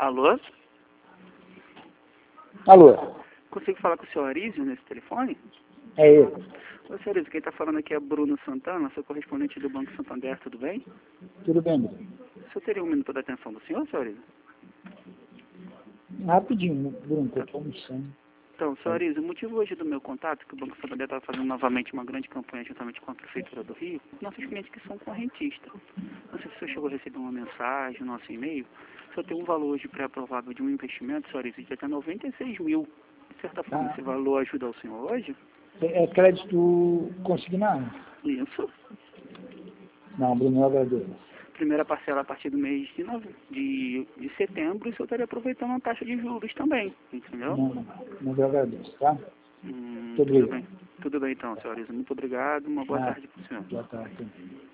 Alô? Alô? Consigo falar com o senhor Arísio nesse telefone? É ele. Ô, senhor Arísio, quem está falando aqui é Bruno Santana, sou correspondente do Banco Santander, tudo bem? Tudo bem, Bruno? O senhor teria um minuto da atenção do senhor Arísio? Rapidinho, Bruno, que eu estou almoçando. Então, senhor Arísio, o motivo hoje do meu contato é que o Banco Santander está fazendo novamente uma grande campanha juntamente com a Prefeitura do Rio, com nossos clientes que são correntistas. Não sei se o senhor chegou a receber uma mensagem no nosso e-mail. O senhor tem um valor hoje pré-aprovado de um investimento, senhor Arísio, de até 96 mil. De certa forma, esse valor ajuda o senhor hoje? É crédito consignado? Isso. Não, Bruno, eu agradeço. Primeira parcela a partir do mês de setembro, e o senhor estaria aproveitando uma taxa de juros também, entendeu? Não, mas eu agradeço, tá? Muito Tudo obrigado. bem. Tudo bem então, senhor Arísio. Muito obrigado. Uma boa tarde para o senhor. Boa tarde.